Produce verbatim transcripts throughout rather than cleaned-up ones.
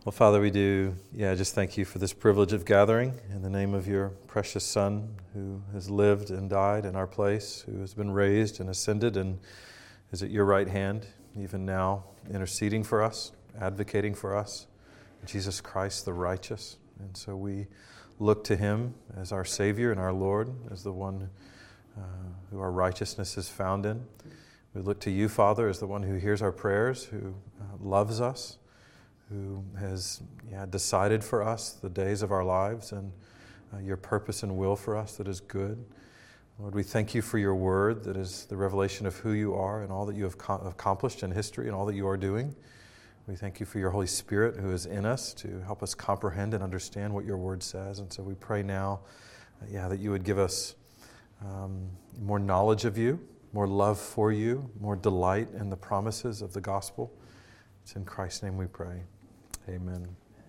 Well, Father, we do, yeah, just thank you for this privilege of gathering in the name of your precious Son who has lived and died in our place, who has been raised and ascended and is at your right hand, even now interceding for us, advocating for us, Jesus Christ the righteous. And so we look to him as our Savior and our Lord, as the one uh, who our righteousness is found in. We look to you, Father, as the one who hears our prayers, who uh, loves us, who has yeah, decided for us the days of our lives and uh, your purpose and will for us that is good. Lord, we thank you for your word that is the revelation of who you are and all that you have co- accomplished in history and all that you are doing. We thank you for your Holy Spirit who is in us to help us comprehend and understand what your word says. And so we pray now uh, yeah, that you would give us um, more knowledge of you, more love for you, more delight in the promises of the gospel. It's in Christ's name we pray. Amen.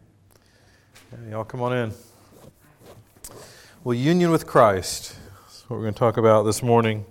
Yeah, y'all come on in. Well, union with Christ. That's what we're going to talk about this morning.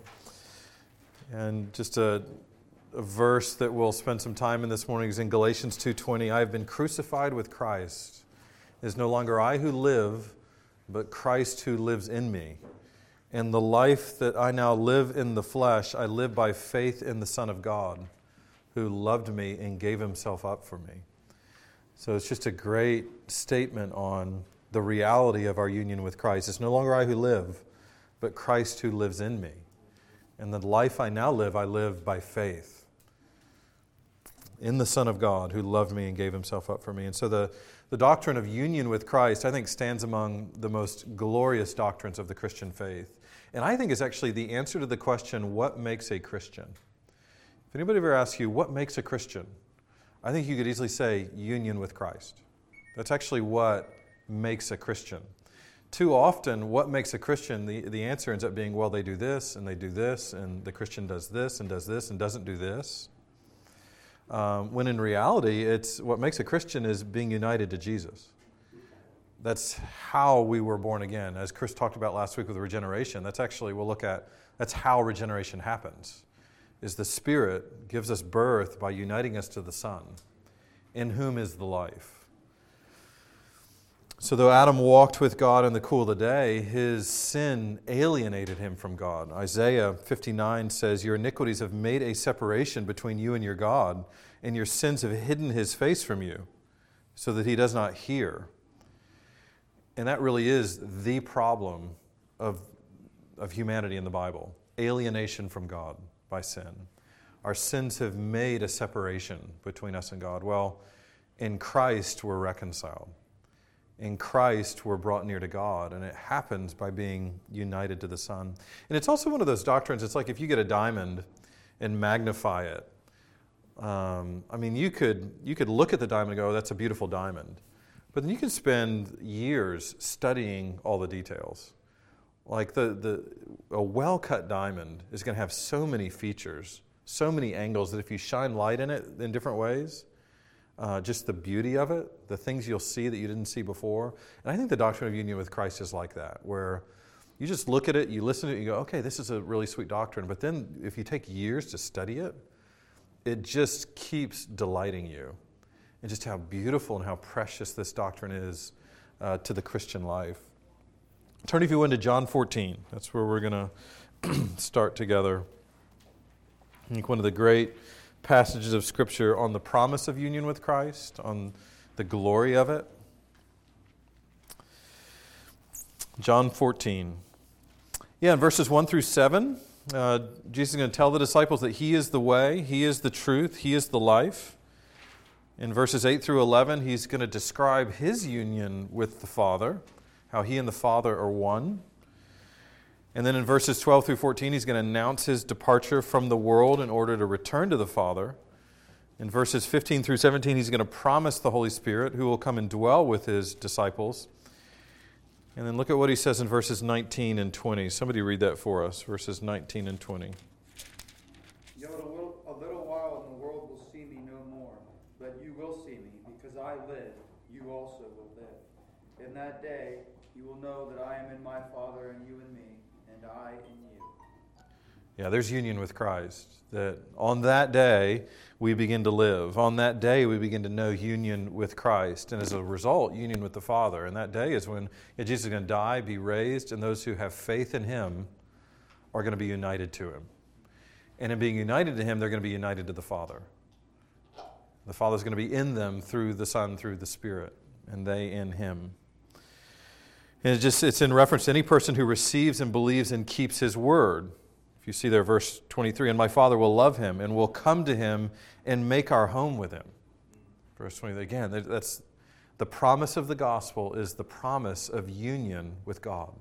And just a, a verse that we'll spend some time in this morning is in Galatians two twenty. I have been crucified with Christ. It is no longer I who live, but Christ who lives in me. And the life that I now live in the flesh, I live by faith in the Son of God, who loved me and gave himself up for me. So it's just a great statement on the reality of our union with Christ. It's no longer I who live, but Christ who lives in me. And the life I now live, I live by faith in the Son of God who loved me and gave himself up for me. And so the, the doctrine of union with Christ, I think, stands among the most glorious doctrines of the Christian faith. And I think is actually the answer to the question, what makes a Christian? If anybody ever asks you, what makes a Christian? I think you could easily say union with Christ. That's actually what makes a Christian. Too often, what makes a Christian, the, the answer ends up being, well, they do this, and they do this, and the Christian does this, and does this, and doesn't do this. Um, when in reality, it's what makes a Christian is being united to Jesus. That's how we were born again. As Chris talked about last week with regeneration, that's actually, we'll look at, that's how regeneration happens. Is the Spirit gives us birth by uniting us to the Son, in whom is the life. So though Adam walked with God in the cool of the day, his sin alienated him from God. Isaiah fifty-nine says, your iniquities have made a separation between you and your God, and your sins have hidden his face from you, so that he does not hear. And that really is the problem of, of humanity in the Bible, alienation from God by sin. Our sins have made a separation between us and God. Well, in Christ we're reconciled. In Christ we're brought near to God, and it happens by being united to the Son. And it's also one of those doctrines, it's like if you get a diamond and magnify it. Um, I mean, you could you could look at the diamond and go, oh, that's a beautiful diamond. But then you can spend years studying all the details. Like the, the a well-cut diamond is going to have so many features, so many angles that if you shine light in it in different ways, uh, just the beauty of it, the things you'll see that you didn't see before. And I think the doctrine of union with Christ is like that, where you just look at it, you listen to it, you go, okay, this is a really sweet doctrine. But then if you take years to study it, it just keeps delighting you. And just how beautiful and how precious this doctrine is uh, to the Christian life. Turn, if you would, to John fourteen. That's where we're going to start together. I think one of the great passages of Scripture on the promise of union with Christ, on the glory of it. John fourteen. Yeah, in verses one through seven, uh, Jesus is going to tell the disciples that He is the way, He is the truth, He is the life. In verses eight through eleven, He's going to describe His union with the Father, how He and the Father are one. And then in verses twelve through fourteen, He's going to announce His departure from the world in order to return to the Father. In verses fifteen through seventeen, He's going to promise the Holy Spirit who will come and dwell with His disciples. And then look at what He says in verses nineteen and twenty. Somebody read that for us, verses nineteen and twenty. Yet a little, a little while and the world will see me no more, but you will see me, because I live, you also will live. In that day you will know that I am in my Father, and you in me, and I in you. Yeah, there's union with Christ. That on that day, we begin to live. On that day, we begin to know union with Christ. And as a result, union with the Father. And that day is when yeah, Jesus is going to die, be raised, and those who have faith in him are going to be united to him. And in being united to him, they're going to be united to the Father. The Father is going to be in them through the Son, through the Spirit, and they in him. And it's just it's in reference to any person who receives and believes and keeps his word. If you see there, verse twenty-three, and my Father will love him and will come to him and make our home with him. Verse twenty-three, again, that's the promise of the gospel is the promise of union with God.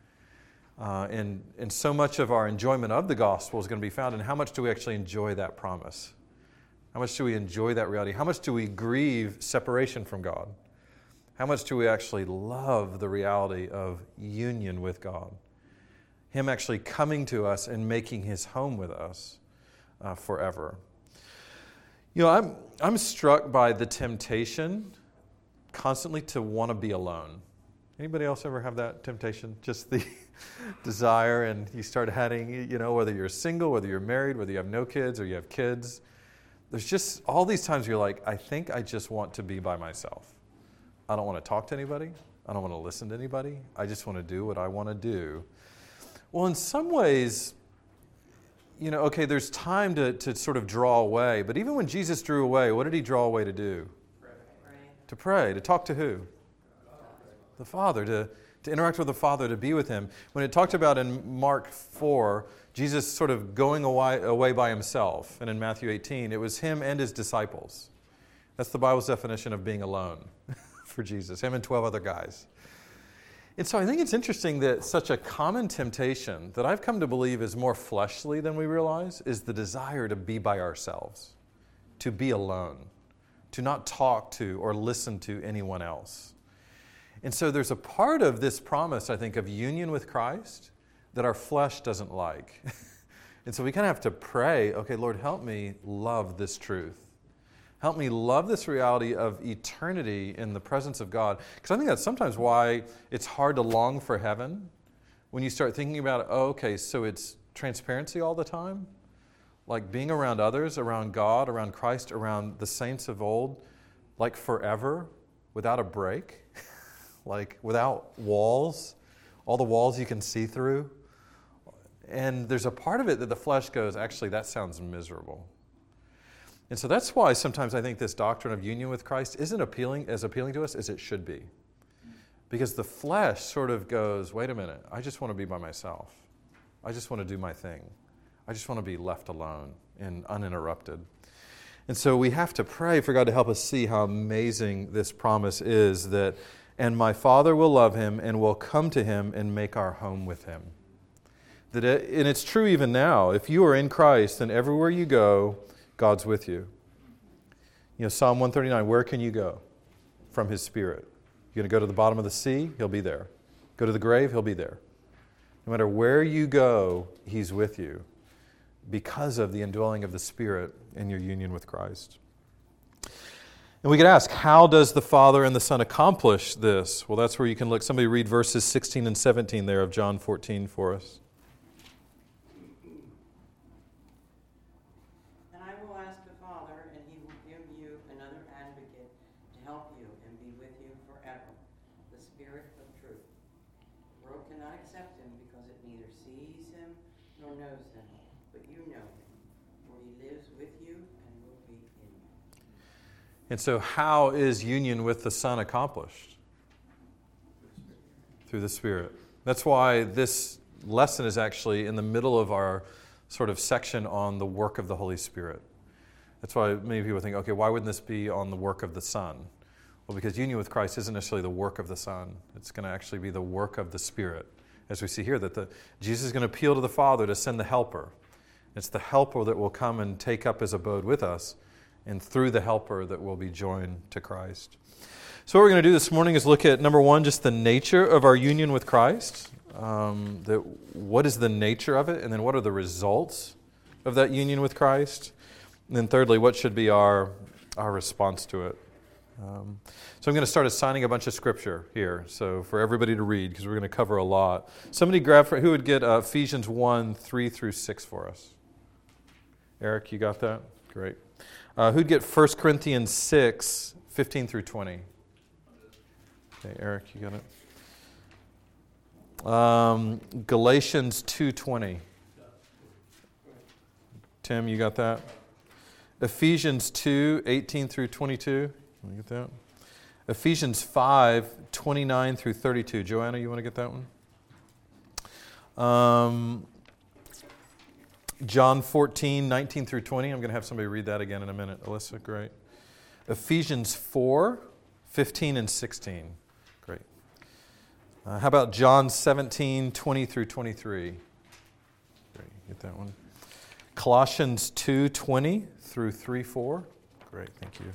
Uh, and, and so much of our enjoyment of the gospel is going to be found in how much do we actually enjoy that promise? How much do we enjoy that reality? How much do we grieve separation from God? How much do we actually love the reality of union with God? Him actually coming to us and making his home with us uh, forever. You know, I'm, I'm struck by the temptation constantly to want to be alone. Anybody else ever have that temptation? Just the desire, and you start having, you know, whether you're single, whether you're married, whether you have no kids or you have kids. There's just all these times you're like, I think I just want to be by myself. I don't want to talk to anybody. I don't want to listen to anybody. I just want to do what I want to do. Well, in some ways, you know, okay, there's time to, to sort of draw away. But even when Jesus drew away, what did he draw away to do? Pray. To pray. To talk to who? The Father. To, to interact with the Father, to be with him. When it talked about in Mark four, Jesus sort of going away, away by himself. And in Matthew eighteen, it was him and his disciples. That's the Bible's definition of being alone for Jesus. Him and twelve other guys. And so I think it's interesting that such a common temptation that I've come to believe is more fleshly than we realize is the desire to be by ourselves, to be alone, to not talk to or listen to anyone else. And so there's a part of this promise, I think, of union with Christ that our flesh doesn't like. And so we kind of have to pray, okay, Lord, help me love this truth. Help me love this reality of eternity in the presence of God. Because I think that's sometimes why it's hard to long for heaven. When you start thinking about, oh, okay, so it's transparency all the time? Like being around others, around God, around Christ, around the saints of old, like forever, without a break, like without walls, all the walls you can see through. And there's a part of it that the flesh goes, actually, that sounds miserable. And so that's why sometimes I think this doctrine of union with Christ isn't appealing as appealing to us as it should be. Because the flesh sort of goes, wait a minute, I just want to be by myself. I just want to do my thing. I just want to be left alone and uninterrupted. And so we have to pray for God to help us see how amazing this promise is that, and my Father will love him and will come to him and make our home with him. That it, and it's true even now. If you are in Christ, then everywhere you go, God's with you. You know, Psalm one thirty-nine, where can you go from his Spirit? You're going to go to the bottom of the sea, he'll be there. Go to the grave, he'll be there. No matter where you go, he's with you because of the indwelling of the Spirit in your union with Christ. And we could ask, how does the Father and the Son accomplish this? Well, that's where you can look. Somebody read verses sixteen and seventeen there of John fourteen for us. And so how is union with the Son accomplished? Through the Spirit. That's why this lesson is actually in the middle of our sort of section on the work of the Holy Spirit. That's why many people think, okay, why wouldn't this be on the work of the Son? Well, because union with Christ isn't necessarily the work of the Son. It's going to actually be the work of the Spirit. As we see here, that the, Jesus is going to appeal to the Father to send the Helper. It's the Helper that will come and take up his abode with us, and through the Helper that will be joined to Christ. So what we're going to do this morning is look at, number one, just the nature of our union with Christ. Um, that what is the nature of it? And then what are the results of that union with Christ? And then thirdly, what should be our, our response to it? Um, so I'm going to start assigning a bunch of scripture here, so for everybody to read, because we're going to cover a lot. Somebody grab, for, who would get uh, Ephesians one, three through six for us? Eric, you got that? Great. Uh, who'd get First Corinthians six, fifteen through twenty? Okay, Eric, you got it? Um, Galatians two twenty. Tim, you got that? Ephesians two, eighteen through twenty-two. You get that? Ephesians five, twenty-nine through thirty-two. Joanna, you want to get that one? Um, John fourteen, nineteen through twenty. I'm going to have somebody read that again in a minute. Alyssa, great. Ephesians four, fifteen and sixteen. Great. Uh, how about John seventeen, twenty through twenty-three? Great, get that one. Colossians two, twenty through three, four. Great, thank you.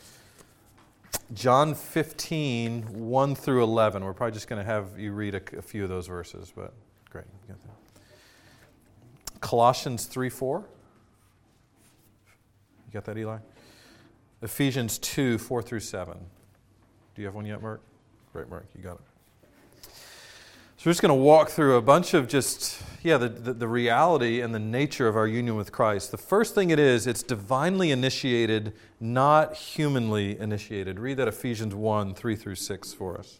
John fifteen, one through eleven. We're probably just going to have you read a, a few of those verses, but great. You got that. Colossians three, four. You got that, Eli? Ephesians two, four through seven. Do you have one yet, Mark? Great, Mark, you got it. So we're just going to walk through a bunch of just, yeah, the, the, the reality and the nature of our union with Christ. The first thing it is, it's divinely initiated, not humanly initiated. Read that Ephesians one, three through six for us.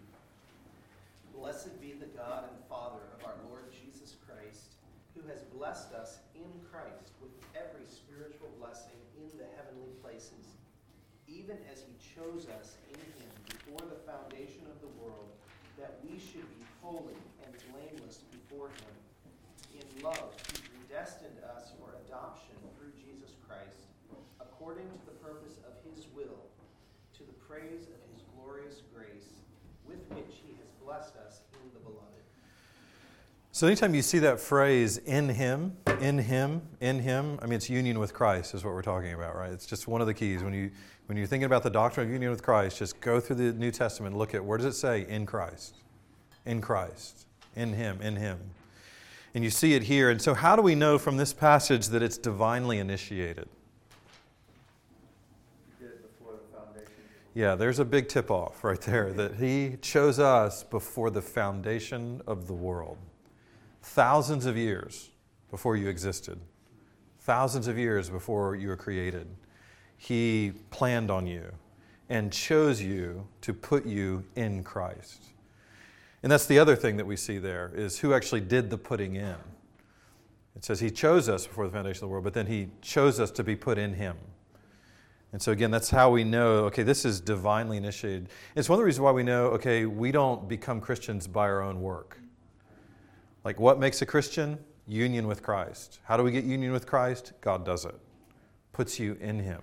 Blessed be the God and Father of our Lord Jesus Christ, who has blessed us in Christ with every spiritual blessing in the heavenly places, even as he chose us in him before the foundation of the world, that we should be holy and blameless before him. In love, he predestined us for adoption through Jesus Christ, according to the purpose of his will, to the praise of his glorious grace, with which he has blessed us in the beloved. So anytime you see that phrase, in him, in him, in him, I mean, it's union with Christ is what we're talking about, right? It's just one of the keys. When, you, when you're thinking about the doctrine of union with Christ, just go through the New Testament and look at, where does it say, in Christ? In Christ, in him, in him. And you see it here. And so how do we know from this passage that it's divinely initiated? He did it before the foundation. Yeah, there's a big tip-off right there, that he chose us before the foundation of the world. Thousands of years before you existed. Thousands of years before you were created. He planned on you and chose you to put you in Christ. And that's the other thing that we see there, is who actually did the putting in. It says he chose us before the foundation of the world, but then he chose us to be put in him. And so again, that's how we know, okay, this is divinely initiated. It's one of the reasons why we know, okay, we don't become Christians by our own work. Like, what makes a Christian? Union with Christ. How do we get union with Christ? God does it. Puts you in him.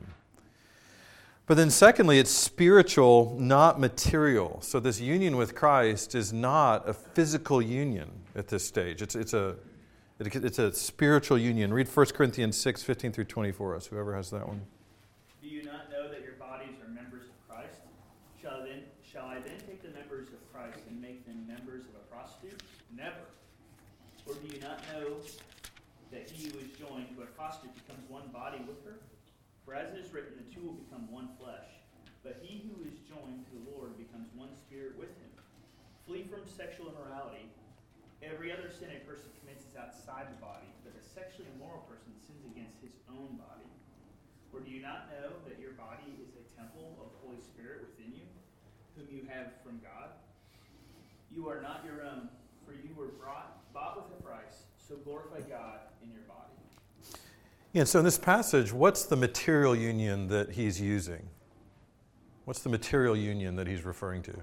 But then secondly, it's spiritual, not material. So this union with Christ is not a physical union at this stage. It's, it's, a, it's a spiritual union. Read First Corinthians six, fifteen through twenty for us, whoever has that one. Do you not know that your bodies are members of Christ? Shall, then, shall I then take the members of Christ and make them members of a prostitute? Never. Or do you not know that he who is joined to a prostitute becomes one body with her? For as it is written, the two will become one flesh. But he who is joined to the Lord becomes one spirit with him. Flee from sexual immorality. Every other sin a person commits is outside the body, but a sexually immoral person sins against his own body. Or do you not know that your body is a temple of the Holy Spirit within you, whom you have from God? You are not your own, for you were brought, bought with a price, so glorify God in your body. Yeah, so in this passage, what's the material union that he's using? What's the material union that he's referring to?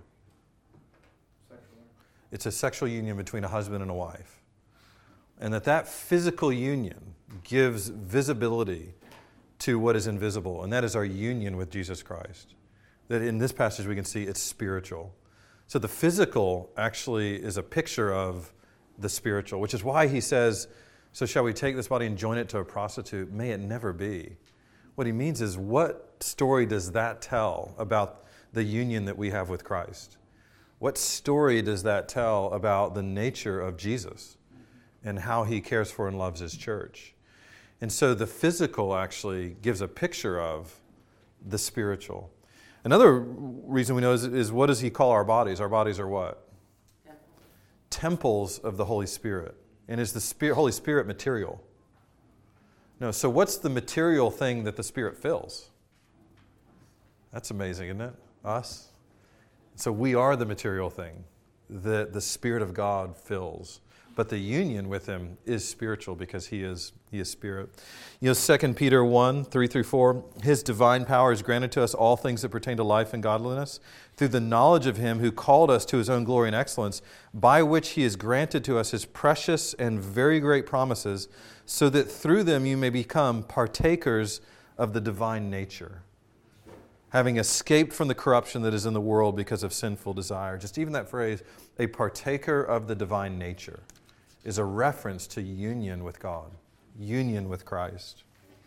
Sexual. It's a sexual union between a husband and a wife. And that that physical union gives visibility to what is invisible, and that is our union with Jesus Christ. That in this passage we can see it's spiritual. So the physical actually is a picture of the spiritual, which is why he says, so shall we take this body and join it to a prostitute? May it never be. What he means is, what story does that tell about the union that we have with Christ? What story does that tell about the nature of Jesus and how he cares for and loves his church? And so the physical actually gives a picture of the spiritual. Another reason we know is, is what does he call our bodies? Our bodies are what? Temples of the Holy Spirit. And is the Spirit, Holy Spirit material? No. So what's the material thing that the Spirit fills? That's amazing, isn't it? Us. So we are the material thing that the Spirit of God fills. But the union with Him is spiritual because He is He is Spirit. You know, Second Peter one, three through four, His divine power has granted to us all things that pertain to life and godliness through the knowledge of Him who called us to His own glory and excellence, by which He has granted to us His precious and very great promises, so that through them you may become partakers of the divine nature, having escaped from the corruption that is in the world because of sinful desire. Just even that phrase, a partaker of the divine nature, is a reference to union with God, union with Christ.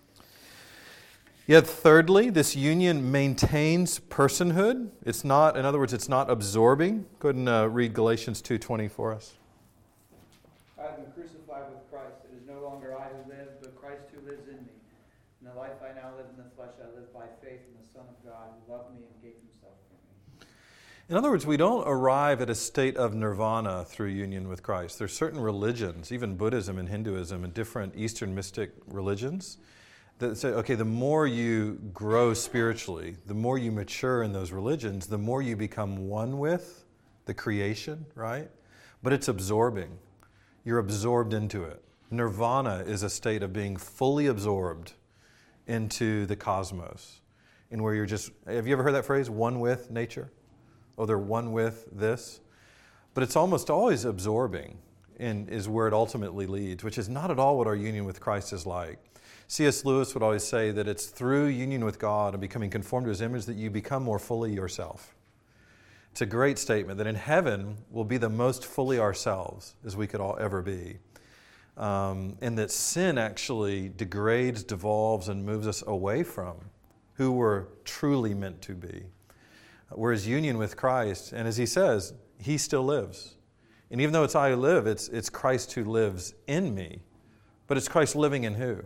Yet thirdly, this union maintains personhood. It's not, in other words, it's not absorbing. Go ahead and uh, read Galatians two twenty for us. I have been crucified with Christ. It is no longer I who live, but Christ who lives in me. In the life I now live in the flesh, I live by faith in the Son of God who loved me and gave Himself for me. In other words, we don't arrive at a state of nirvana through union with Christ. There's certain religions, even Buddhism and Hinduism and different Eastern mystic religions, that say, okay, the more you grow spiritually, the more you mature in those religions, the more you become one with the creation, right? But it's absorbing. You're absorbed into it. Nirvana is a state of being fully absorbed into the cosmos, in where you're just, have you ever heard that phrase, one with nature? Oh, they're one with this. But it's almost always absorbing and is where it ultimately leads, which is not at all what our union with Christ is like. C S Lewis would always say that it's through union with God and becoming conformed to His image that you become more fully yourself. It's a great statement that in heaven we'll be the most fully ourselves as we could all ever be. Um, and that sin actually degrades, devolves, and moves us away from who we're truly meant to be. Whereas union with Christ, and as he says, He still lives. And even though it's I who live, it's, it's Christ who lives in me. But it's Christ living in who?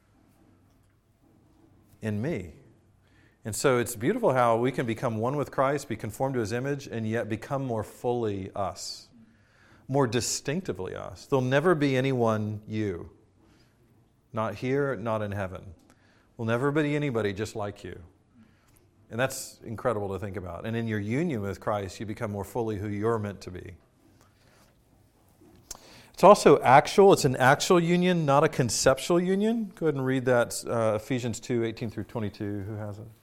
In me. And so it's beautiful how we can become one with Christ, be conformed to His image, and yet become more fully us. More distinctively us. There'll never be anyone you. Not here, not in heaven. There'll never be anybody just like you. And that's incredible to think about. And in your union with Christ, you become more fully who you're meant to be. It's also actual. It's an actual union, not a conceptual union. Go ahead and read that, uh, Ephesians two, eighteen through twenty-two. Who has it?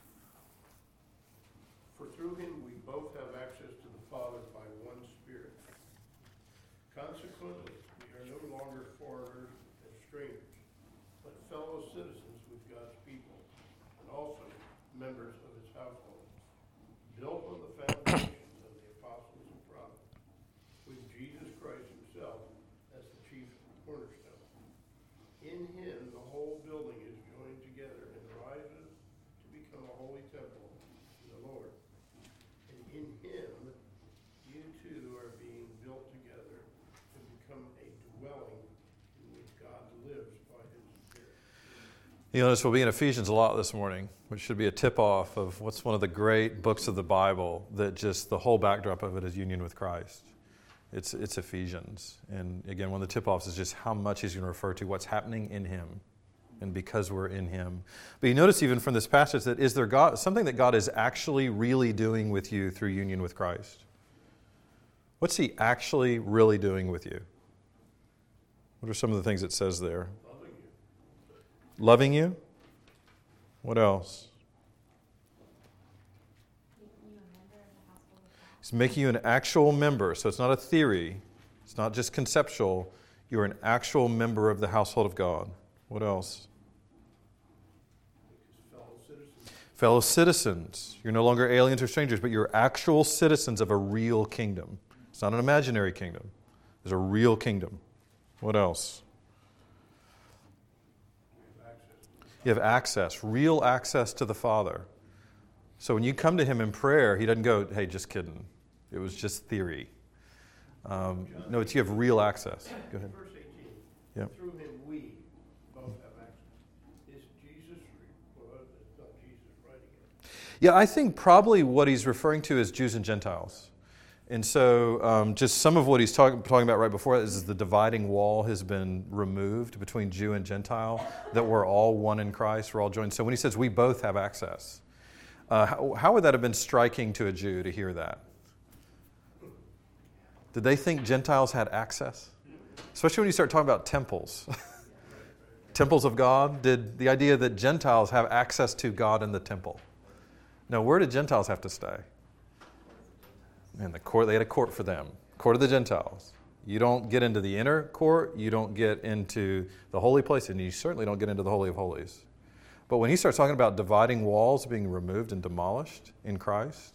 For through Him we both have access to the Father by one Spirit. Consequently, we are no longer foreigners and strangers, but fellow citizens with God's people, and also members of His household, built on the foundations of the apostles and prophets, with Jesus Christ Himself as the chief cornerstone. In Him the whole building is joined together and rises to become a holy temple in the Lord. And in Him you too are being built together to become a dwelling in which God lives by His Spirit. You notice we'll be in Ephesians a lot this morning, which should be a tip-off of what's one of the great books of the Bible that just the whole backdrop of it is union with Christ. It's it's Ephesians. And again, one of the tip-offs is just how much he's going to refer to what's happening in Him and because we're in Him. But you notice even from this passage that is there God, something that God is actually really doing with you through union with Christ? What's He actually really doing with you? What are some of the things it says there? Loving you. Loving you? What else? He's making you an actual member. So it's not a theory. It's not just conceptual. You're an actual member of the household of God. What else? Fellow citizens. Fellow citizens. You're no longer aliens or strangers, but you're actual citizens of a real kingdom. It's not an imaginary kingdom. There's a real kingdom. What else? You have access, real access to the Father. So when you come to Him in prayer, He doesn't go, hey, just kidding. It was just theory. Um, no, it's you have real access. Go ahead. Verse eighteen. Yep. Through Him we both have access. Is Jesus, well, it's not Jesus writing it. Yeah, I think probably what he's referring to is Jews and Gentiles. And so um, just some of what he's talk, talking about right before that is the dividing wall has been removed between Jew and Gentile, that we're all one in Christ, we're all joined. So when he says we both have access, uh, how, how would that have been striking to a Jew to hear that? Did they think Gentiles had access? Especially when you start talking about temples. Temples of God. Did the idea that Gentiles have access to God in the temple? No, where did Gentiles have to stay? In the court. They had a court for them. Court of the Gentiles. You don't get into the inner court. You don't get into the holy place. And you certainly don't get into the Holy of Holies. But when he starts talking about dividing walls being removed and demolished in Christ,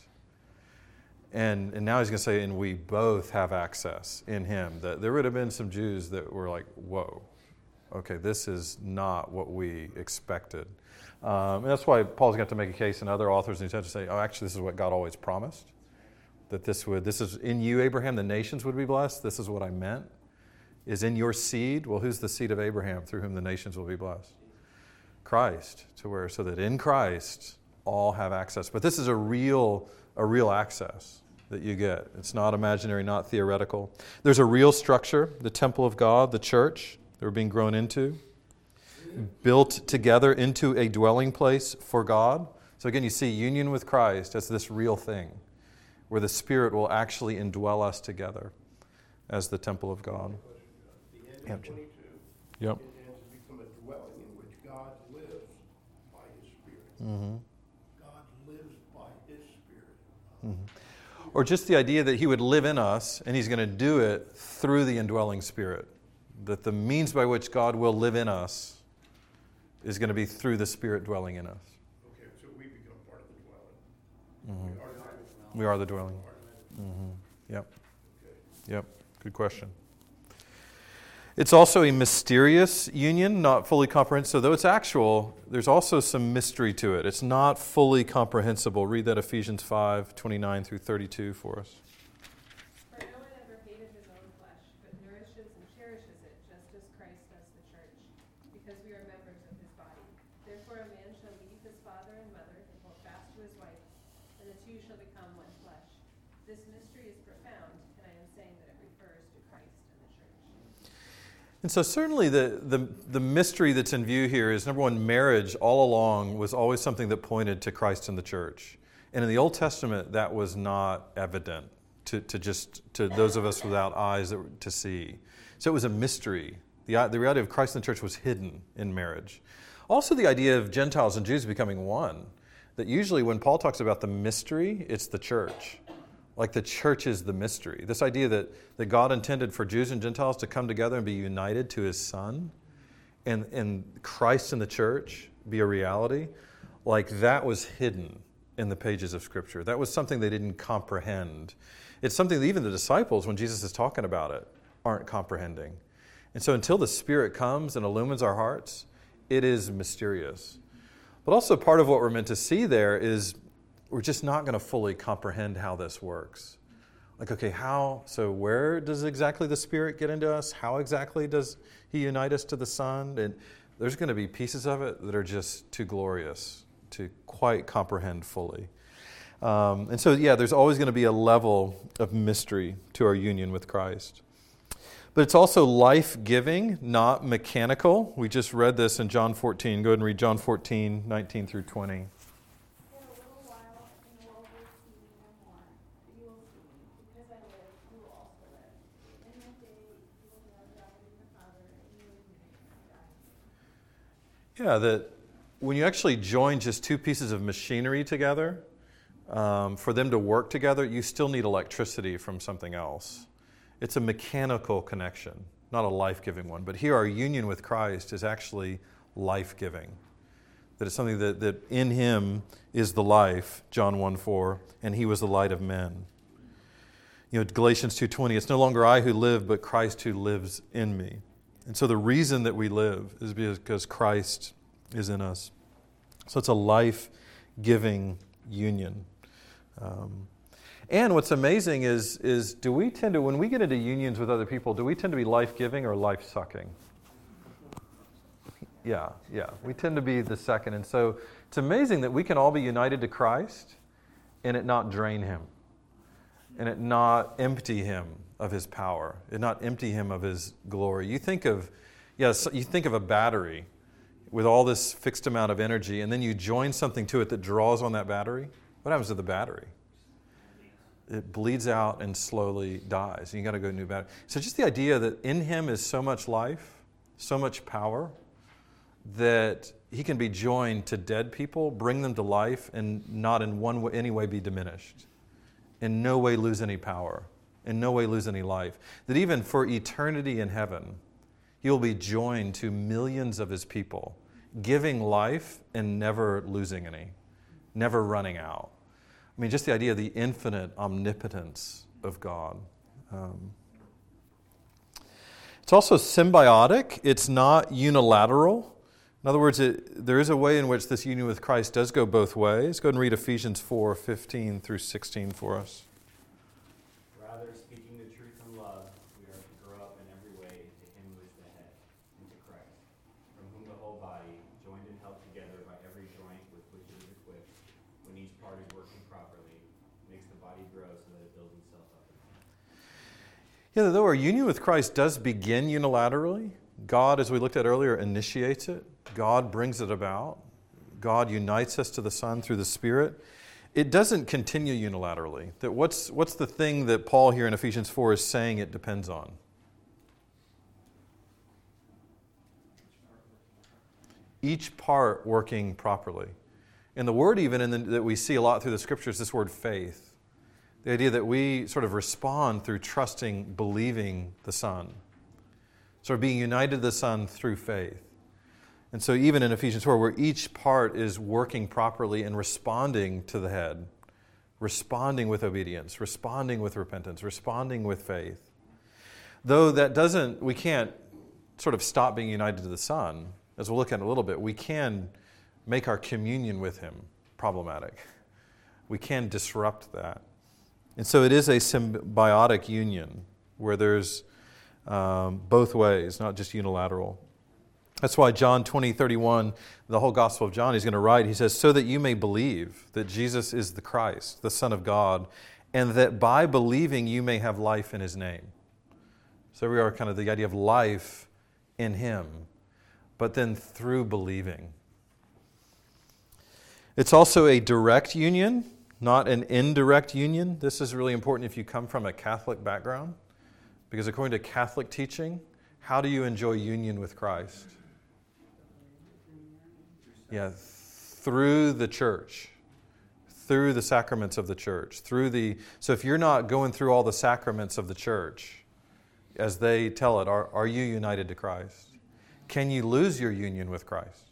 and, and now he's going to say, and we both have access in him, that there would have been some Jews that were like, whoa, okay, this is not what we expected. Um, and that's why Paul's got to make a case, and other authors in the New Testament say, oh, actually, this is what God always promised. That this would, this is in you, Abraham, the nations would be blessed. This is what I meant. Is in your seed. Well, who's the seed of Abraham through whom the nations will be blessed? Christ. To where, so that in Christ, all have access. But this is a real, a real access that you get. It's not imaginary, not theoretical. There's a real structure, the temple of God, the church that we're being grown into, built together into a dwelling place for God. So again, you see union with Christ as this real thing, where the Spirit will actually indwell us together as the temple of God. The end of twenty-two, Yep. it has become a dwelling in which God lives by his Spirit. Mm-hmm. God lives by his Spirit. Mm-hmm. Or just the idea that he would live in us, and he's going to do it through the indwelling Spirit. That the means by which God will live in us is going to be through the Spirit dwelling in us. Okay, so we become part of the dwelling. Mm-hmm. We are the dwelling. We are the dwelling. Part of it. Mm-hmm. Yep. Okay. Yep. Good question. It's also a mysterious union, not fully comprehensible. So though it's actual, there's also some mystery to it. It's not fully comprehensible. Read that Ephesians five, twenty-nine through thirty-two for us. For no one ever hated his own flesh, but nourishes and cherishes it, just as Christ does the church, because we are members of his body. Therefore a man shall leave his father and mother and hold fast to his wife, and the two shall become one flesh. This mystery is profound, and I am saying that it refers to Christ and the church. And so certainly the, the, the mystery that's in view here is, number one, marriage all along was always something that pointed to Christ and the church. And in the Old Testament, that was not evident to, to just to those of us without eyes that were, to see. So it was a mystery. The, the reality of Christ and the church was hidden in marriage. Also the idea of Gentiles and Jews becoming one. That usually when Paul talks about the mystery, it's the church. Like the church is the mystery. This idea that, that God intended for Jews and Gentiles to come together and be united to his Son, and, and Christ and the church be a reality, like that was hidden in the pages of Scripture. That was something they didn't comprehend. It's something that even the disciples, when Jesus is talking about it, aren't comprehending. And so until the Spirit comes and illumines our hearts, it is mysterious. But also part of what we're meant to see there is we're just not going to fully comprehend how this works. Like, okay, how, so where does exactly the Spirit get into us? How exactly does he unite us to the Son? And there's going to be pieces of it that are just too glorious to quite comprehend fully. Um, and so, yeah, there's always going to be a level of mystery to our union with Christ. But it's also life-giving, not mechanical. We just read this in John fourteen. Go ahead and read John fourteen, nineteen through twenty. Yeah, that when you actually join just two pieces of machinery together, um, for them to work together, you still need electricity from something else. It's a mechanical connection, not a life-giving one. But here our union with Christ is actually life-giving. That it's something that, that in him is the life, John one four, and he was the light of men. You know, Galatians two twenty, it's no longer I who live, but Christ who lives in me. And so the reason that we live is because Christ is in us. So it's a life-giving union. Um, and what's amazing is, is do we tend to, when we get into unions with other people, do we tend to be life-giving or life-sucking? Yeah, yeah. We tend to be the second. And so It's amazing that we can all be united to Christ and it not drain him, and it not empty him of his power, it not empty him of his glory. You think of, yes, you think of a battery with all this fixed amount of energy, and then you join something to it that draws on that battery. What happens to the battery? It bleeds out and slowly dies. You got to go new battery. So just the idea that in him is so much life, so much power, that he can be joined to dead people, bring them to life, and not in one way, any way be diminished. In no way lose any power. In no way lose any life. That even for eternity in heaven, he'll be joined to millions of his people, giving life and never losing any, never running out. I mean, just the idea of the infinite omnipotence of God. Um, it's also symbiotic. It's not unilateral. In other words, it, there is a way in which this union with Christ does go both ways. Go ahead and read Ephesians four, fifteen through sixteen for us. Rather, speaking the truth in love, we are to grow up in every way to him who is the head, into Christ, from whom the whole body, joined and held together by every joint with which it is equipped, when each part is working properly, makes the body grow so that it builds itself up. Yeah, though our union with Christ does begin unilaterally, God, as we looked at earlier, initiates it. God brings it about. God unites us to the Son through the Spirit. It doesn't continue unilaterally. That what's, what's the thing that Paul here in Ephesians four is saying it depends on? Each part working properly. And the word even in the, that we see a lot through the Scriptures, this word faith. The idea that we sort of respond through trusting, believing the Son. Sort of being united to the Son through faith. And so even in Ephesians four, where each part is working properly and responding to the head, responding with obedience, responding with repentance, responding with faith. Though that doesn't, we can't sort of stop being united to the Son, as we'll look at in a little bit, we can make our communion with him problematic. We can disrupt that. And so it is a symbiotic union where there's um, both ways, not just unilateral. That's why John twenty, thirty-one, the whole Gospel of John, he's going to write, he says, so that you may believe that Jesus is the Christ, the Son of God, and that by believing you may have life in his name. So we are kind of the idea of life in him, but then through believing. It's also a direct union, not an indirect union. This is really important if you come from a Catholic background, because according to Catholic teaching, how do you enjoy union with Christ? Yeah, through the church, through the sacraments of the church, through the. So if you're not going through all the sacraments of the church, as they tell it, are, are you united to Christ? Can you lose your union with Christ?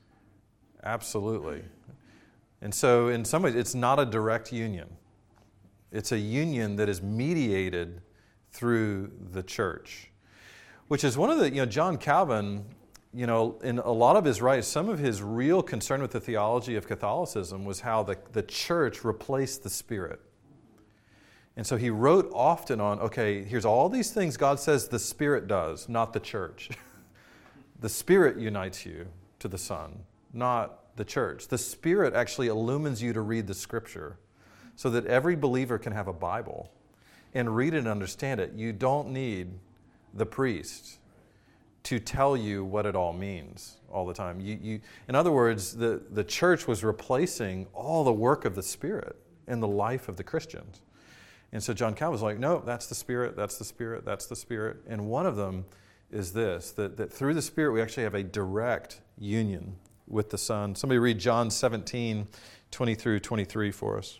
Absolutely. And so in some ways, it's not a direct union. It's a union that is mediated through the church, which is one of the, you know, John Calvin, you know, in a lot of his writings, some of his real concern with the theology of Catholicism was how the, the church replaced the Spirit. And so he wrote often on, okay, here's all these things God says the Spirit does, not the church. The Spirit unites you to the Son, not the church. The Spirit actually illumines you to read the Scripture so that every believer can have a Bible and read it and understand it. You don't need the priest to tell you what it all means all the time. You, you, in other words, the, the church was replacing all the work of the Spirit in the life of the Christians. And so John Calvin was like, no, that's the Spirit, that's the Spirit, that's the Spirit. And one of them is this, that, that through the Spirit we actually have a direct union with the Son. Somebody read John seventeen, twenty through twenty-three for us.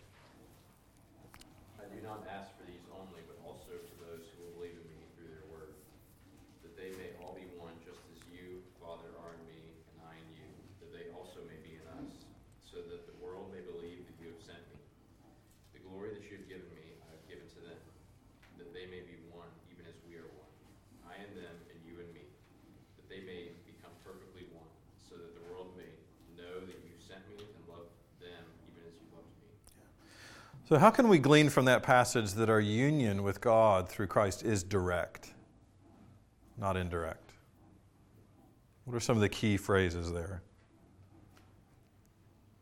I do not ask for these only, but also for those who will believe in me through their word, that they may all be one, just as you, Father, are in me, and I in you, that they also may be in us, so that the world may believe that you have sent me. The glory that you have given me, I have given to them, that they may be one, even as we are one. I in them, and you in me, that they may become perfectly one, so that the world may know that you sent me and loved them, even as you loved me. So how can we glean from that passage that our union with God through Christ is direct, not indirect? What are some of the key phrases there?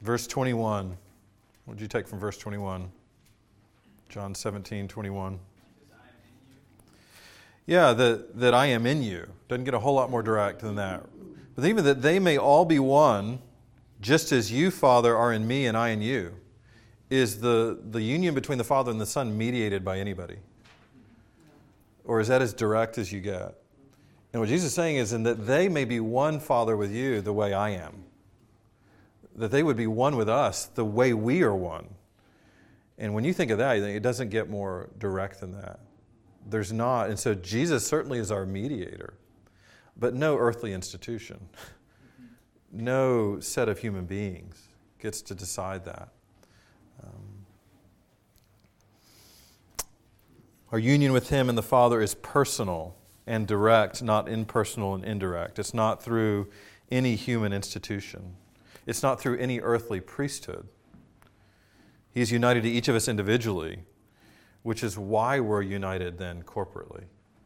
Verse twenty-one. What did you take from verse twenty-one? John seventeen, twenty-one. Yeah, that, that I am in you. Doesn't get a whole lot more direct than that. But even that they may all be one, just as you, Father, are in me and I in you. Is the, the union between the Father and the Son mediated by anybody? Or is that as direct as you get? And what Jesus is saying is in that they may be one, Father, with you the way I am. That they would be one with us the way we are one. And when you think of that, you think it doesn't get more direct than that. There's not. And so Jesus certainly is our mediator, but no earthly institution, no set of human beings gets to decide that. Um, our union with Him and the Father is personal and direct, not impersonal and indirect. It's not through any human institution. It's not through any earthly priesthood. He's united to each of us individually, which is why we're united then corporately.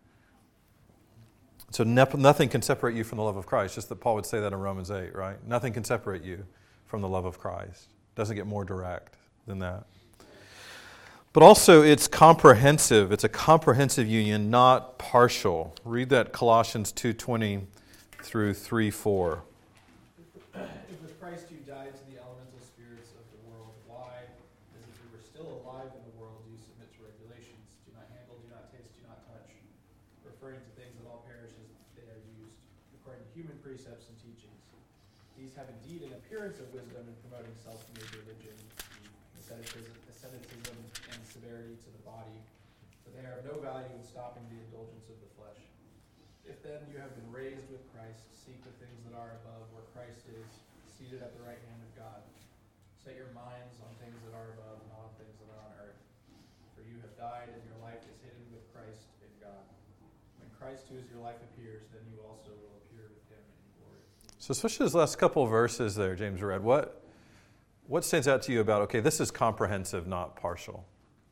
So ne- nothing can separate you from the love of Christ, just that Paul would say that in Romans eight, right? Nothing can separate you from the love of Christ. Doesn't get more direct than that. But also it's comprehensive. It's a comprehensive union, not partial. Read that Colossians two twenty through three four. If with Christ you died to the elemental spirits of the world, why, as if you were still alive in the world, do you submit to regulations? Do not handle, do not taste, do not touch, referring to things that all perish as they are used, according to human precepts and teachings. These have indeed an appearance of wisdom in promoting self-made religion, asceticism, asceticism and severity to the body, but they are of no value in stopping the indulgence of the flesh. If then you have been raised with Christ, seek the things that are above, where Christ is, seated at the right hand of God. Set your minds on things that are above, not on things that are on earth. For you have died, and your life is hidden with Christ in God. When Christ, who is your life, appears, then you also will appear with Him in glory. So especially those last couple of verses there, James read, what, what stands out to you about, okay, this is comprehensive, not partial?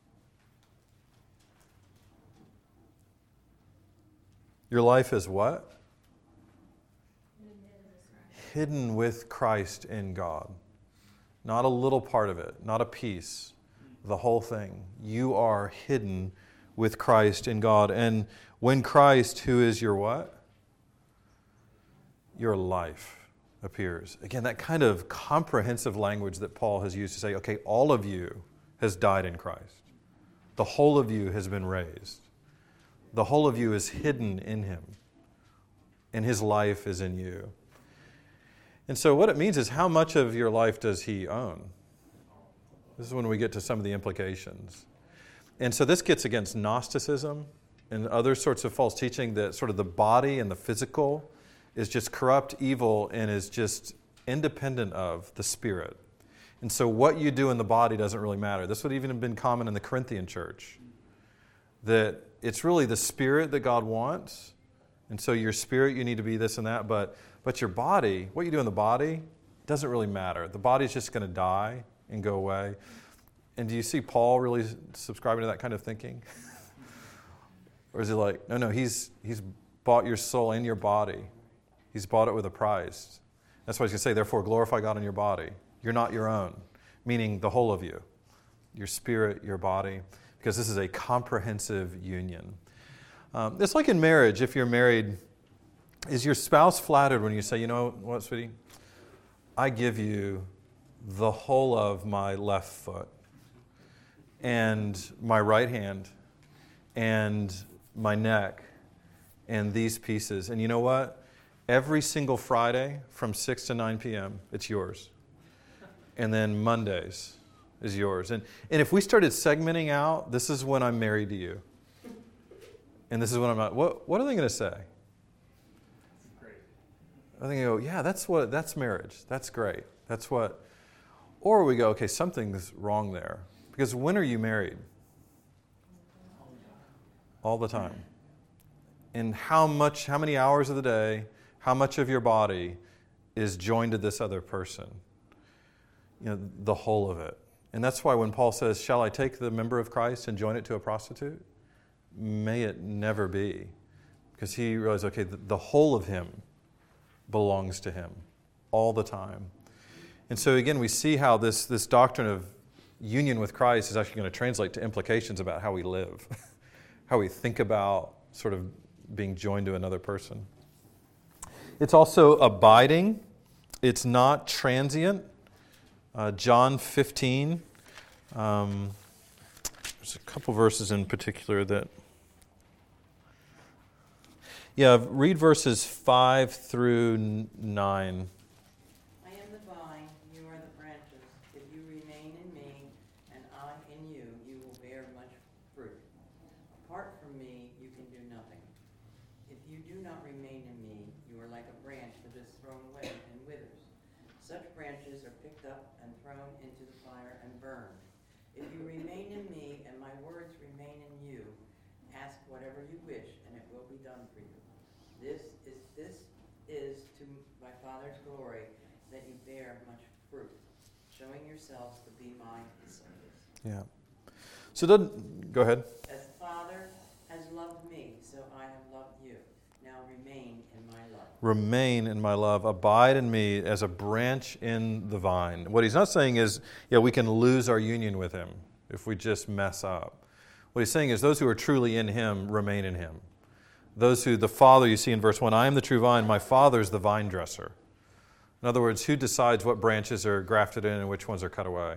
Your life is what? Hidden with Christ in God. Not a little part of it, not a piece, the whole thing. You are hidden with Christ in God. And when Christ, who is your what? Your life appears. Again, that kind of comprehensive language that Paul has used to say, okay, all of you has died in Christ. The whole of you has been raised. The whole of you is hidden in Him, and His life is in you. And so what it means is, how much of your life does He own? This is when we get to some of the implications. And so this gets against Gnosticism and other sorts of false teaching that sort of the body and the physical is just corrupt, evil, and is just independent of the Spirit. And so what you do in the body doesn't really matter. This would even have been common in the Corinthian church, that it's really the Spirit that God wants. And so your spirit, you need to be this and that. But but your body, what you do in the body, doesn't really matter. The body's just going to die and go away. And do you see Paul really subscribing to that kind of thinking? Or is he like, no, no, he's he's bought your soul and your body. He's bought it with a price. That's why he's going to say, therefore, glorify God in your body. You're not your own, meaning the whole of you, your spirit, your body. Because this is a comprehensive union. Um, it's like in marriage, if you're married, is your spouse flattered when you say, you know what, sweetie? I give you the whole of my left foot and my right hand and my neck and these pieces. And you know what? Every single Friday from six to nine p.m., it's yours. And then Mondays is yours. And and if we started segmenting out, this is when I'm married to you. And this is when I'm not. What what are they going to say? Great. I think they go, yeah, that's what that's marriage. That's great. That's what. Or we go, okay, something's wrong there. Because when are you married? All the time. And how much, how many hours of the day, how much of your body is joined to this other person? You know, the whole of it. And that's why when Paul says, shall I take the member of Christ and join it to a prostitute? May it never be. Because he realized, okay, the, the whole of him belongs to him all the time. And so again, we see how this, this doctrine of union with Christ is actually going to translate to implications about how we live, how we think about sort of being joined to another person. It's also abiding. It's not transient. Uh, John fifteen. Um, there's a couple verses in particular that... Yeah, read verses five through nine. I am the vine, you are the branches. If you remain in me, and I in you, you will bear much fruit. Apart from me, you can do nothing. If you do not remain in me, you are like a branch that is thrown away and withers. Such branches are picked up and thrown into the fire and burned. If you remain in me, and my words remain in you, ask whatever you wish, and it will be done for you. This is this is to my Father's glory, that you bear much fruit, showing yourselves to be my disciples. Yeah. So doesn't go ahead. As the Father has loved me, so I have loved you. Now remain in my love. Remain in my love. Abide in me as a branch in the vine. What he's not saying is, yeah, we can lose our union with him if we just mess up. What he's saying is those who are truly in him remain in him. Those who, the Father, you see in verse one, I am the true vine, my Father is the vine dresser. In other words, who decides what branches are grafted in and which ones are cut away?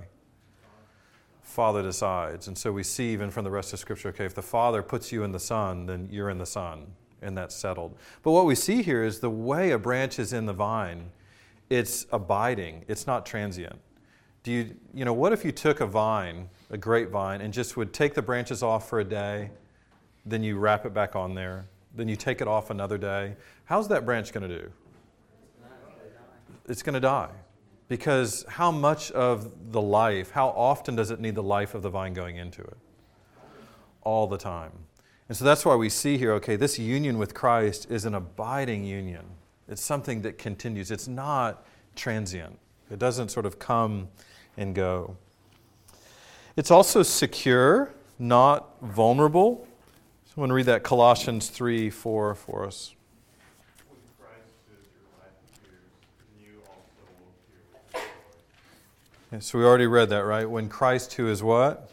Father decides. And so we see even from the rest of Scripture, okay, if the Father puts you in the Son, then you're in the Son, and that's settled. But what we see here is the way a branch is in the vine, it's abiding, it's not transient. Do you, you know, what if you took a vine, a grapevine, and just would take the branches off for a day, then you wrap it back on there, then you take it off another day? How's that branch going to do? It's going to die. Because how much of the life, how often does it need the life of the vine going into it? All the time. And so that's why we see here, okay, this union with Christ is an abiding union. It's something that continues. It's not transient. It doesn't sort of come and go. It's also secure, not vulnerable. So I want to read that Colossians three four for us. With Christ as your life appears, and you also will appear with joy. Yeah, so we already read that, right? When Christ, who is what?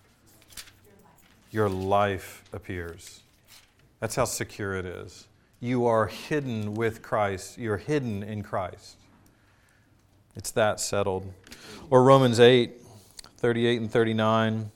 Your life appears. That's how secure it is. You are hidden with Christ. You're hidden in Christ. It's that settled. Or Romans eight, thirty-eight and thirty-nine.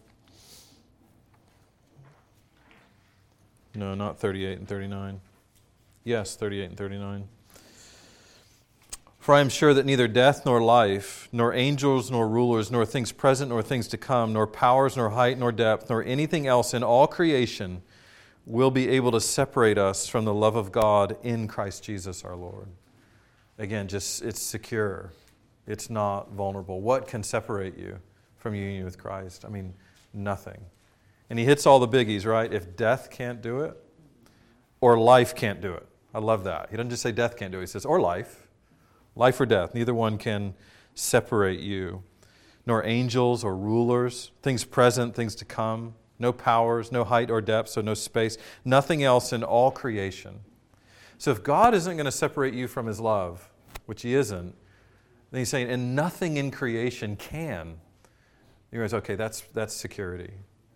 No, not thirty-eight and thirty-nine. Yes, thirty-eight and thirty-nine. For I am sure that neither death nor life, nor angels nor rulers, nor things present nor things to come, nor powers nor height nor depth, nor anything else in all creation will be able to separate us from the love of God in Christ Jesus our Lord. Again, just it's secure. It's not vulnerable. What can separate you from union with Christ? I mean, nothing. And he hits all the biggies, right? If death can't do it, or life can't do it. I love that. He doesn't just say death can't do it. He says, or life. Life or death. Neither one can separate you. Nor angels or rulers, things present, things to come. No powers, no height or depth, so no space. Nothing else in all creation. So if God isn't going to separate you from his love, which he isn't, then he's saying, and nothing in creation can. You realize, okay, that's that's security.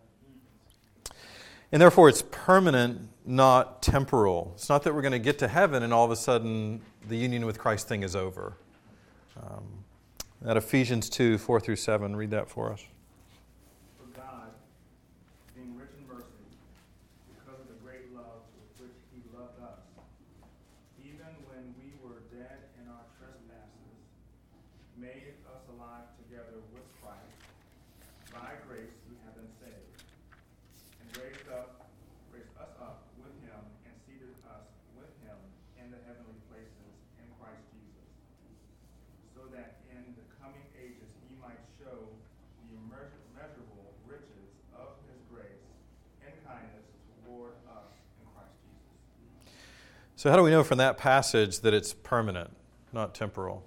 And therefore it's permanent, not temporal. It's not that we're going to get to heaven and all of a sudden the union with Christ thing is over. Um, that Ephesians two, four through seven, read that for us. For God, being rich in mercy, because of the great love with which he loved us, even when we were dead in our trespasses, made us alive together with Christ. By grace you have been saved, and raised up, raised us up with him, and seated us with him in the heavenly places in Christ Jesus, so that in the coming ages he might show the immeasurable riches of his grace and kindness toward us in Christ Jesus. So how do we know from that passage that it's permanent, not temporal?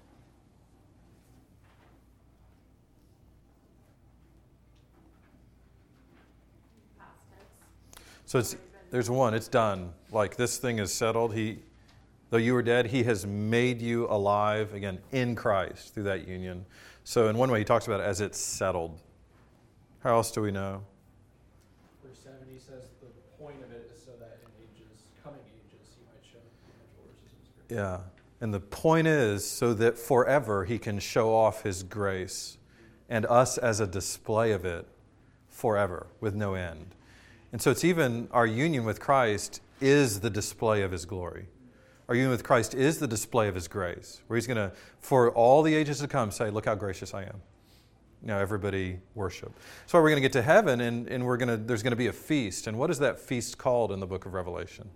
Past tense. So it's, there's one, it's done. Like this thing is settled. He Though you were dead, he has made you alive, again, in Christ through that union. So in one way, he talks about it as it's settled. How else do we know? Verse seven, he says the point of it is so that in ages, coming ages, he might show the image of his grace. Yeah. And the point is so that forever he can show off his grace and us as a display of it forever with no end. And so it's even our union with Christ is the display of his glory. Our union with Christ is the display of his grace, where he's going to, for all the ages to come, say, look how gracious I am. Now everybody worship. So we're going to get to heaven, and, and we're going to, there's going to be a feast. And what is that feast called in the book of Revelation?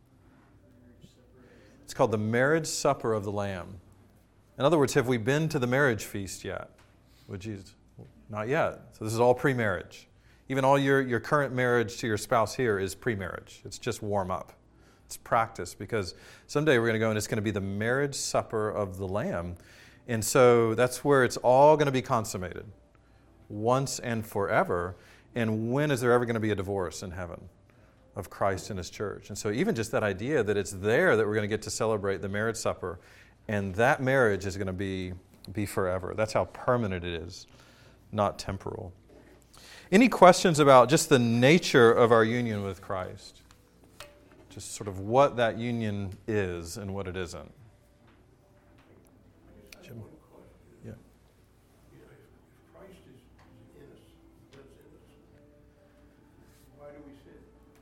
It's called the marriage supper of the Lamb. In other words, have we been to the marriage feast yet with Jesus? Not yet. So this is all pre-marriage. Even all your, your current marriage to your spouse here is pre-marriage. It's just warm up. It's practice, because someday we're going to go and it's going to be the marriage supper of the Lamb. And so that's where it's all going to be consummated once and forever. And when is there ever going to be a divorce in heaven of Christ and his church? And so even just that idea that it's there that we're going to get to celebrate the marriage supper, and that marriage is going to be, be forever. That's how permanent it is, not temporal. Any questions about just the nature of our union with Christ? Just sort of what that union is and what it isn't. Jim? Yeah. You know, if Christ is in us, lives in us, why do we sin?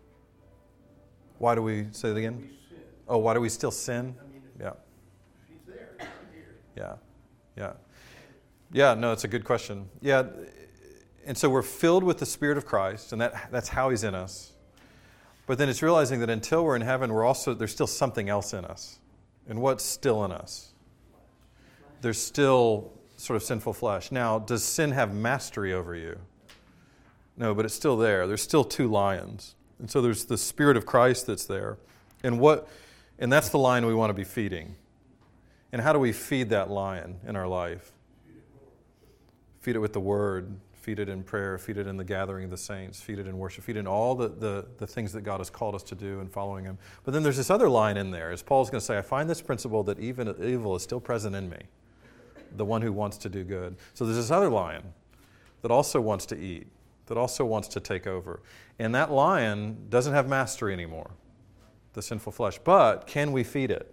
Why do we, say it again? We sin. Oh, why do we still sin? I mean, if, Yeah, if he's there, he's not here. yeah, yeah. Yeah, no, it's a good question. Yeah, and so we're filled with the Spirit of Christ, and that that's how he's in us. But then it's realizing that until we're in heaven, we're also there's still something else in us. And what's still in us? There's still sort of sinful flesh. Now, does sin have mastery over you? No, but it's still there. There's still two lions. And so there's the Spirit of Christ that's there. And what and that's the lion we want to be feeding. And how do we feed that lion in our life? Feed it with the Word. Feed it in prayer, feed it in the gathering of the saints, feed it in worship, feed it in all the, the, the things that God has called us to do in following him. But then there's this other line in there, as Paul's going to say, I find this principle that even evil is still present in me, the one who wants to do good. So there's this other lion that also wants to eat, that also wants to take over. And that lion doesn't have mastery anymore, the sinful flesh. But can we feed it?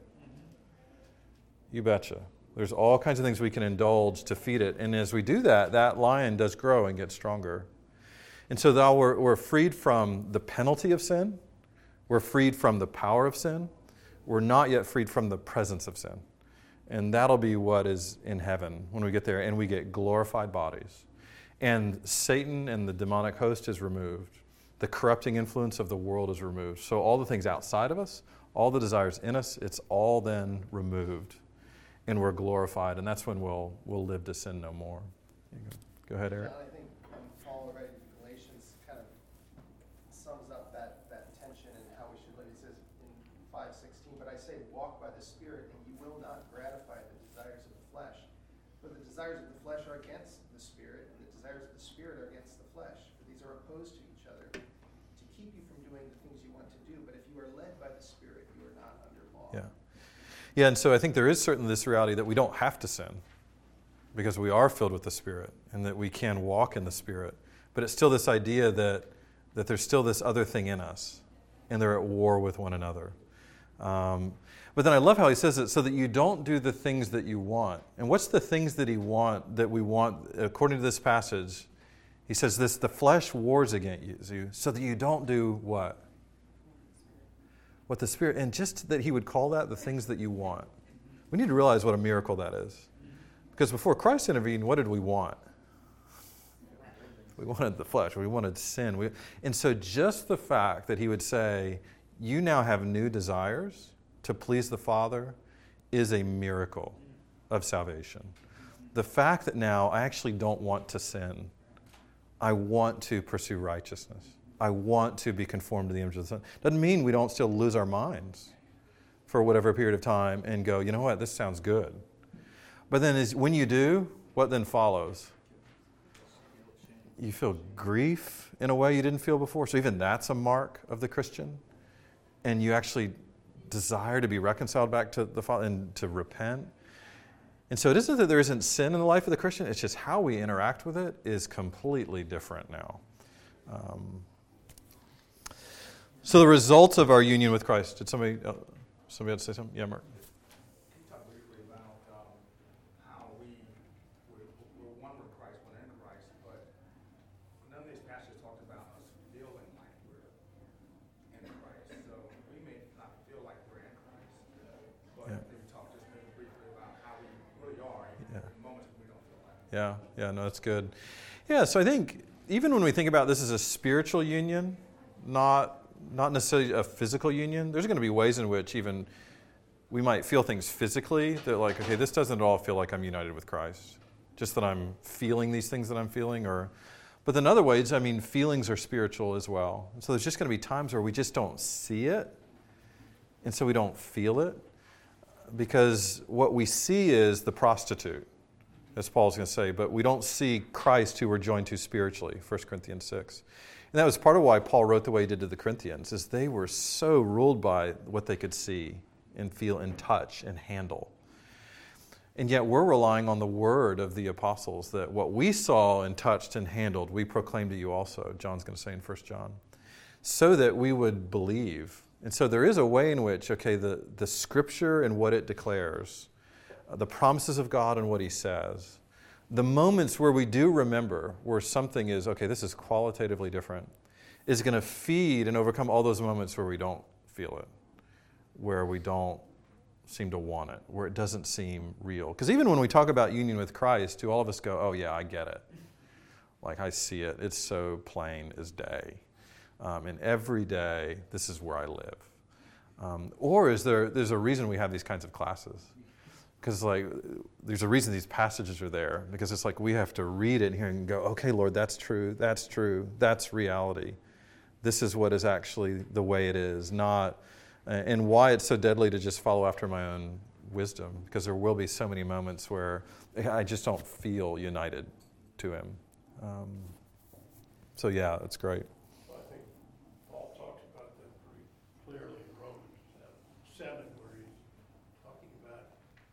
You betcha. There's all kinds of things we can indulge to feed it. And as we do that, that lion does grow and get stronger. And so now we're, we're freed from the penalty of sin. We're freed from the power of sin. We're not yet freed from the presence of sin. And that'll be what is in heaven when we get there, and we get glorified bodies. And Satan and the demonic host is removed. The corrupting influence of the world is removed. So all the things outside of us, all the desires in us, it's all then removed. And we're glorified, and that's when we'll we'll live to sin no more. Go ahead, Eric. I think um, Paul already in Galatians kind of sums up that, that tension and how we should live. He says in five sixteen, but I say walk by the Spirit, and you will not gratify the desires of the flesh. For the desires of the flesh are against the Spirit, and the desires of the Spirit are against the flesh. For these are opposed to each other to keep you from doing the things you want to do. But if you are led by the Spirit, you are not under law. Yeah. Yeah, and so I think there is certainly this reality that we don't have to sin because we are filled with the Spirit and that we can walk in the Spirit. But it's still this idea that, that there's still this other thing in us and they're at war with one another. Um, but then I love how he says it, so that you don't do the things that you want. And what's the things that he want, that we want, according to this passage? He says this, the flesh wars against you so that you don't do what? What the Spirit, and just that he would call that the things that you want. We need to realize what a miracle that is. Because before Christ intervened, what did we want? We wanted the flesh. We wanted sin. We, and so just the fact that he would say, you now have new desires to please the Father is a miracle of salvation. The fact that now I actually don't want to sin. I want to pursue righteousness. I want to be conformed to the image of the Son. Doesn't mean we don't still lose our minds for whatever period of time and go, you know what, this sounds good. But then is, when you do, what then follows? You feel grief in a way you didn't feel before. So even that's a mark of the Christian. And you actually desire to be reconciled back to the Father and to repent. And so it isn't that there isn't sin in the life of the Christian, it's just how we interact with it is completely different now. Um, so the results of our union with Christ. Did somebody, uh, somebody else say something? Yeah, Mark. Can you talk briefly about um, how we, we're, we're one with Christ, one in Christ, but none of these passages talked about us feeling like we're in Christ. So we may not feel like we're in Christ, but Yeah. can you talk just maybe briefly about how we really are in Yeah. moments when we don't feel like it? Yeah, yeah, no, that's good. Yeah, so I think even when we think about this as a spiritual union, not not necessarily a physical union, there's going to be ways in which even we might feel things physically that like, okay, this doesn't at all feel like I'm united with Christ. Just that I'm feeling these things that I'm feeling. or, But then other ways, I mean, feelings are spiritual as well. So there's just going to be times where we just don't see it, and so we don't feel it. Because what we see is the prostitute, as Paul's going to say, but we don't see Christ who we're joined to spiritually, First Corinthians six. And that was part of why Paul wrote the way he did to the Corinthians, is they were so ruled by what they could see and feel and touch and handle. And yet we're relying on the word of the apostles that what we saw and touched and handled, we proclaim to you also, John's going to say in First John, so that we would believe. And so there is a way in which, okay, the, the Scripture and what it declares, uh, the promises of God and what He says, the moments where we do remember where something is, okay, this is qualitatively different, is going to feed and overcome all those moments where we don't feel it, where we don't seem to want it, where it doesn't seem real. Because even when we talk about union with Christ, do all of us go, oh yeah, I get it. Like I see it. It's so plain as day. Um, and every day, this is where I live. Um, or is there, there's a reason we have these kinds of classes. Because like, there's a reason these passages are there. Because it's like we have to read it here and go, okay, Lord, that's true, that's true, that's reality. This is what is actually the way it is, not, and why it's so deadly to just follow after my own wisdom. Because there will be so many moments where I just don't feel united to Him. Um, so yeah, that's great. Well, I think Paul talks about that pretty clearly in Romans seven, where he's talking about,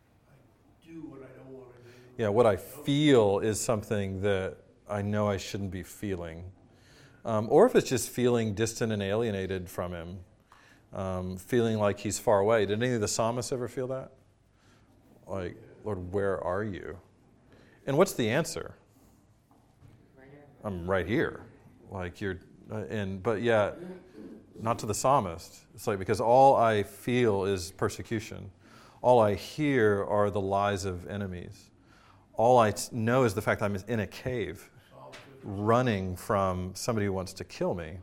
I do what I don't want to do. Yeah, what I feel is something that I know I shouldn't be feeling. Um, or if it's just feeling distant and alienated from Him, um, feeling like He's far away. Did any of the psalmists ever feel that? Like, Lord, where are you? And what's the answer? I'm right here. Like you're, uh, and but yet, not to the psalmist. It's like, because all I feel is persecution. All I hear are the lies of enemies. All I know is the fact that I'm in a cave, running from somebody who wants to kill me.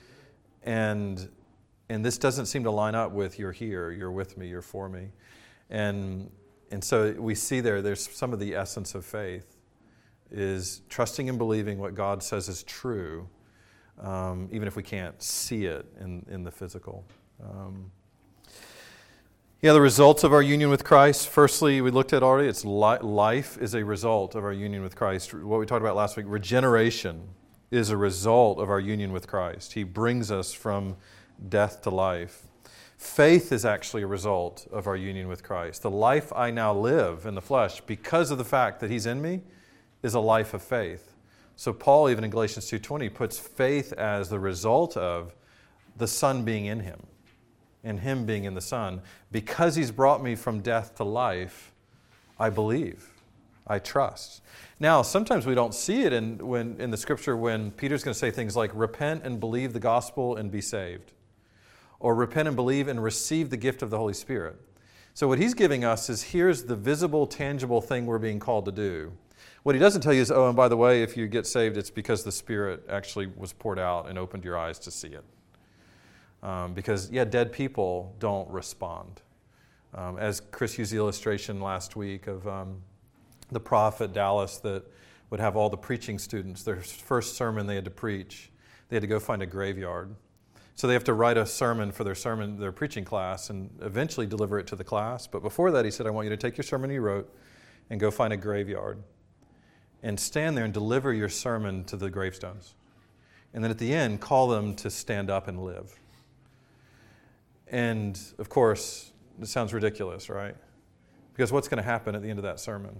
And and this doesn't seem to line up with you're here, you're with me, you're for me. And and so we see there, there's some of the essence of faith is trusting and believing what God says is true, um, even if we can't see it in, in the physical. Um, yeah, the results of our union with Christ. Firstly, we looked at already, it's li- life is a result of our union with Christ. What we talked about last week, regeneration is a result of our union with Christ. He brings us from death to life. Faith is actually a result of our union with Christ. The life I now live in the flesh, because of the fact that He's in me, is a life of faith. So Paul, even in Galatians two twenty, puts faith as the result of the Son being in him, and Him being in the Son. Because He's brought me from death to life, I believe, I trust. Now, sometimes we don't see it in, when, in the Scripture when Peter's going to say things like, repent and believe the gospel and be saved. Or repent and believe and receive the gift of the Holy Spirit. So what he's giving us is, here's the visible, tangible thing we're being called to do. What he doesn't tell you is, oh, and by the way, if you get saved, it's because the Spirit actually was poured out and opened your eyes to see it. Um, because, yeah, dead people don't respond. Um, as Chris used the illustration last week of um, the prophet Dallas that would have all the preaching students, their first sermon they had to preach, they had to go find a graveyard. So they have to write a sermon for their sermon, their preaching class, and eventually deliver it to the class. But before that, he said, I want you to take your sermon you wrote and go find a graveyard and stand there and deliver your sermon to the gravestones. And then at the end, call them to stand up and live. And, of course, it sounds ridiculous, right? Because what's going to happen at the end of that sermon?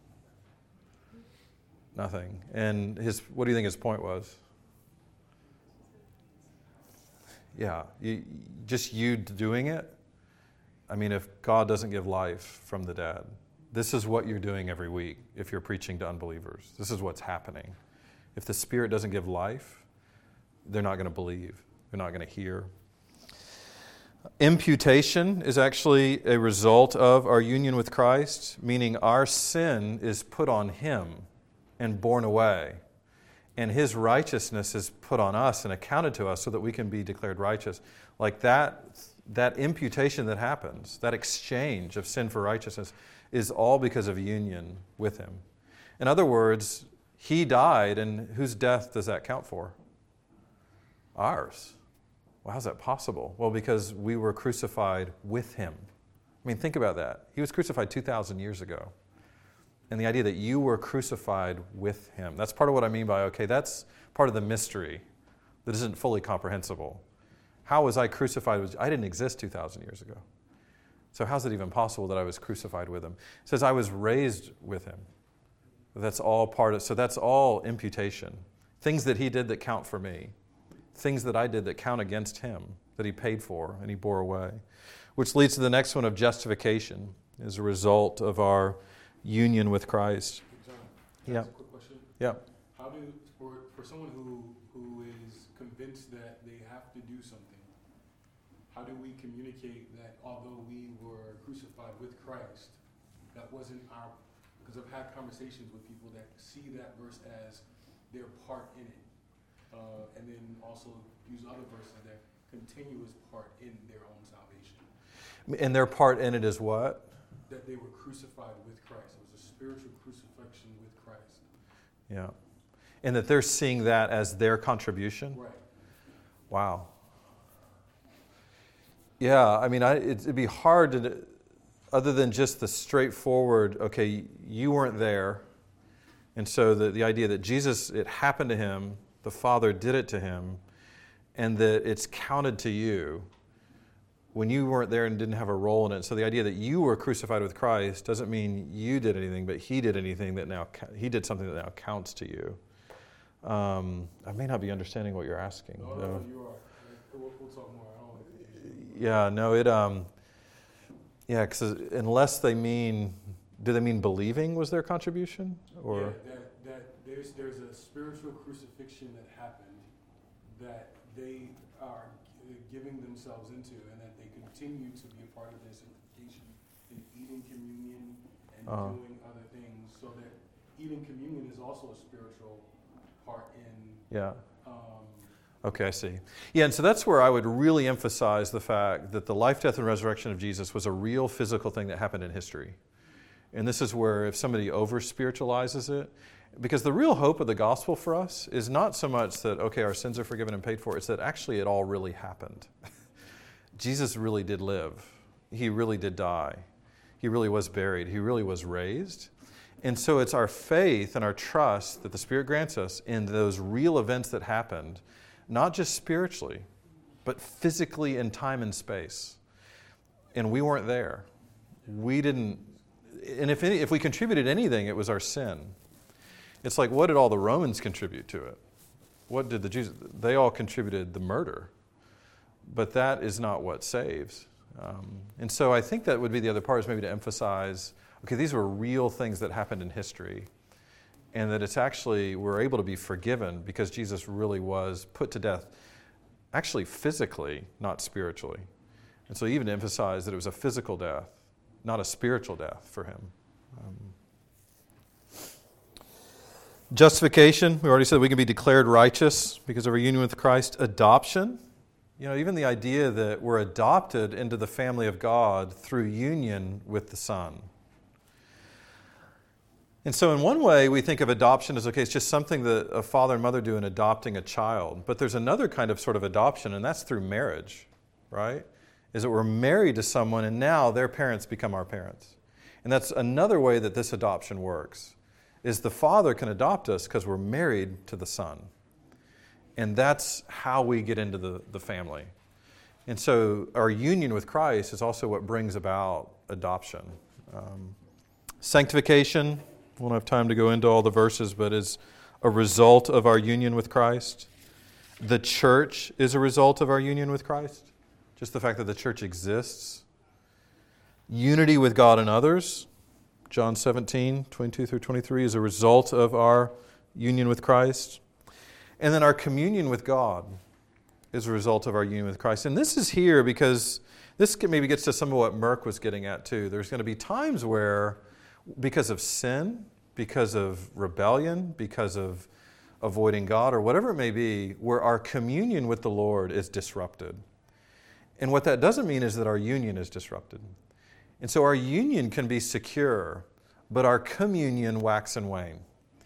Nothing. And his, what do you think his point was? Yeah, you, just you doing it. I mean, if God doesn't give life from the dead, this is what you're doing every week if you're preaching to unbelievers. This is what's happening. If the Spirit doesn't give life, they're not going to believe. They're not going to hear. Imputation is actually a result of our union with Christ, meaning our sin is put on Him and borne away. And His righteousness is put on us and accounted to us so that we can be declared righteous. Like that, that imputation that happens, that exchange of sin for righteousness, is all because of union with Him. In other words, He died, and whose death does that count for? Ours. Well, how's that possible? Well, because we were crucified with Him. I mean, think about that. He was crucified two thousand years ago. And the idea that you were crucified with Him. That's part of what I mean by, okay, that's part of the mystery that isn't fully comprehensible. How was I crucified? I didn't exist two thousand years ago. So how's it even possible that I was crucified with Him? It says I was raised with Him. That's all part of, so that's all imputation. Things that He did that count for me. Things that I did that count against Him, that He paid for and He bore away. Which leads to the next one of justification as a result of our union with Christ. John, can I Yeah. ask a quick question? Yeah. How do, for, for someone who, who is convinced that they have to do something, how do we communicate that although we were crucified with Christ, that wasn't our, because I've had conversations with people that see that verse as their part in it. Uh, and then also use other verses that continuous part in their own salvation. And their part in it is what? That they were crucified with Christ. It was a spiritual crucifixion with Christ. Yeah. And that they're seeing that as their contribution? Right. Wow. Yeah, I mean, I, it'd be hard to, other than just the straightforward, okay, you weren't there. And so the, the idea that Jesus, it happened to Him, the Father did it to Him, and that it's counted to you when you weren't there and didn't have a role in it. So the idea that you were crucified with Christ doesn't mean you did anything, but He did anything that now, He did something that now counts to you. Um, I may not be understanding what you're asking. No, though. no, you are. We'll, we'll talk more. I don't Yeah, no, it, um, yeah, because unless they mean, do they mean believing was their contribution? Or? Yeah, that, that there's, there's a spiritual crucifixion that happened that they are giving themselves into, and that they continue to be a part of their sanctification in eating communion and Uh-huh. doing other things, so that eating communion is also a spiritual part in. Yeah. Um, Okay, I see. Yeah, and so that's where I would really emphasize the fact that the life, death, and resurrection of Jesus was a real physical thing that happened in history. And this is where if somebody over-spiritualizes it, because the real hope of the gospel for us is not so much that, okay, our sins are forgiven and paid for, it's that actually it all really happened. Jesus really did live. He really did die. He really was buried. He really was raised. And so it's our faith and our trust that the Spirit grants us in those real events that happened, not just spiritually, but physically in time and space. And we weren't there. We didn't, and if any, if we contributed anything, it was our sin. It's like, what did all the Romans contribute to it? What did the Jews? They all contributed the murder. But that is not what saves. Um, and so I think that would be the other part, is maybe to emphasize, okay, these were real things that happened in history. And that it's actually, we're able to be forgiven because Jesus really was put to death, actually physically, not spiritually. And so even to emphasize that it was a physical death, not a spiritual death for Him. Um, justification, we already said we can be declared righteous because of our union with Christ. Adoption, you know, even the idea that we're adopted into the family of God through union with the Son. And so in one way, we think of adoption as, okay, it's just something that a father and mother do in adopting a child. But there's another kind of sort of adoption, and that's through marriage, right? Is that we're married to someone, and now their parents become our parents. And that's another way that this adoption works, is the Father can adopt us because we're married to the Son. And that's how we get into the, the family. And so our union with Christ is also what brings about adoption. Um, sanctification, we won't have time to go into all the verses, but is a result of our union with Christ. The church is a result of our union with Christ. Just the fact that the church exists. Unity with God and others, John seventeen, twenty-two through twenty-three, is a result of our union with Christ. And then our communion with God is a result of our union with Christ. And this is here because this maybe gets to some of what Merck was getting at too. There's going to be times where, because of sin, because of rebellion, because of avoiding God, or whatever it may be, where our communion with the Lord is disrupted. And what that doesn't mean is that our union is disrupted. And so our union can be secure, but our communion wax and wane.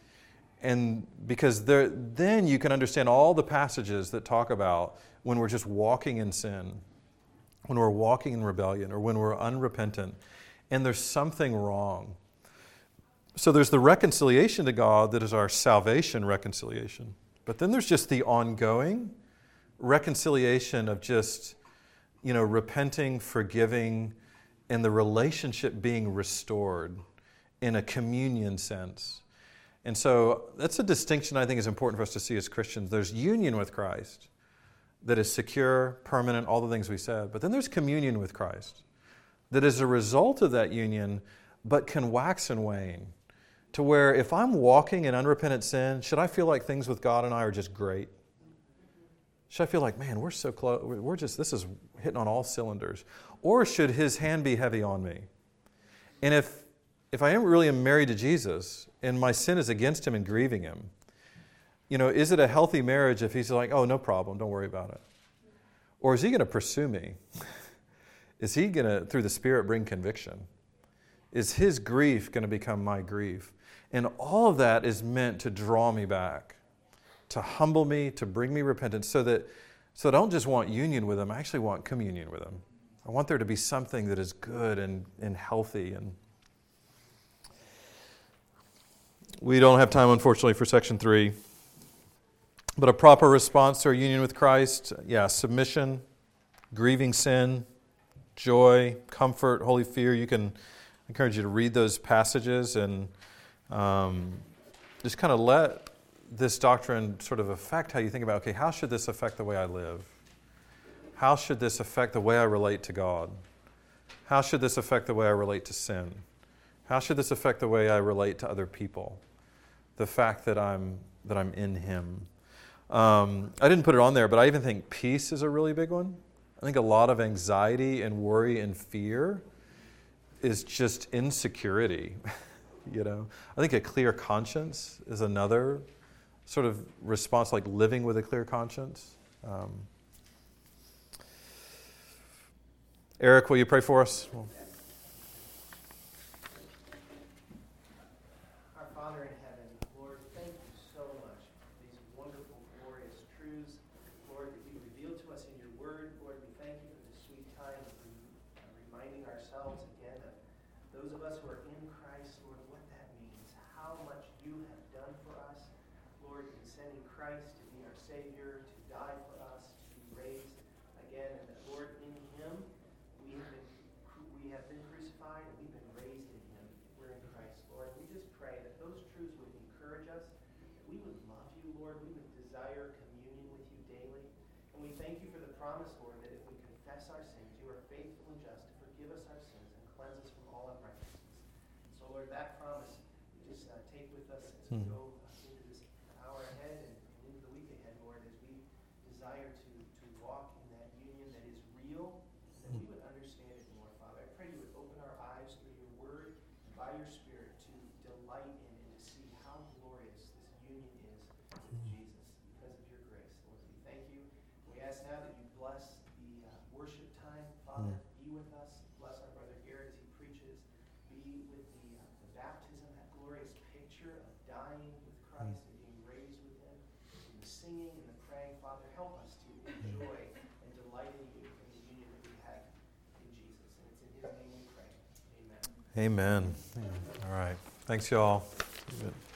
And because there, then you can understand all the passages that talk about when we're just walking in sin, when we're walking in rebellion, or when we're unrepentant, and there's something wrong. So there's the reconciliation to God that is our salvation reconciliation. But then there's just the ongoing reconciliation of just, you know, repenting, forgiving, and the relationship being restored in a communion sense. And so that's a distinction I think is important for us to see as Christians. There's union with Christ that is secure, permanent, all the things we said. But then there's communion with Christ that is a result of that union, but can wax and wane. To where if I'm walking in unrepentant sin, should I feel like things with God and I are just great? Should I feel like, man, we're so close, we're just, this is hitting on all cylinders? Or should His hand be heavy on me? And if if I am really am married to Jesus and my sin is against Him and grieving Him, you know, is it a healthy marriage if He's like, oh, no problem, don't worry about it? Or is He going to pursue me? Is He going to, through the Spirit, bring conviction? Is His grief going to become my grief? And all of that is meant to draw me back, to humble me, to bring me repentance, so that so I don't just want union with Him, I actually want communion with Him. I want there to be something that is good and, and healthy. And we don't have time, unfortunately, for section three. But a proper response to our union with Christ, yeah, submission, grieving sin, joy, comfort, holy fear. You can I encourage you to read those passages and um, just kind of let this doctrine sort of affect how you think about, okay, how should this affect the way I live? How should this affect the way I relate to God? How should this affect the way I relate to sin? How should this affect the way I relate to other people? The fact that I'm that I'm in Him. Um, I didn't put it on there, but I even think peace is a really big one. I think a lot of anxiety and worry and fear is just insecurity. You know, I think a clear conscience is another sort of response, like living with a clear conscience. Um, Eric, will you pray for us? Well, Our Father in heaven, Lord, thank you so much for these wonderful, glorious truths, Lord, that you revealed to us in your word. Lord, we thank you for this sweet time of reminding ourselves again of those of us who are in Christ, Lord, what that means, how much you have done for us, Lord, in sending Christ to be our Savior, to die for us, to be raised again, and that, Lord, in Him, we have been, we have been crucified, and we've been raised in Him. We're in Christ, Lord. We just pray that those truths would encourage us, that we would love you, Lord, we would desire communion with you daily, and we thank you for the promise, Lord, that if we confess our sins, you are faithful and just to forgive us our sins and cleanse us from all unrighteousness. So, Lord, that promise we just uh, take with us as we Hmm. go uh, into this hour ahead and, and into the week ahead, Lord, as we desire to, to walk in that union that is real, that we would understand it more, Father. I pray you would open our eyes through your word and by your Spirit to delight in and to see how glorious this union is with Jesus because of your grace. Lord, we thank you. We ask now that you bless the uh, worship time, Father. Be with us. Bless our brother Garrett as he preaches. Be with the, uh, the baptism, that glorious picture of dying with Christ and being raised with him. And the singing and the praying, Father, help us to enjoy and delight in you in the union that we have in Jesus. And it's in his name we pray. Amen. Amen. All right. Thanks, y'all.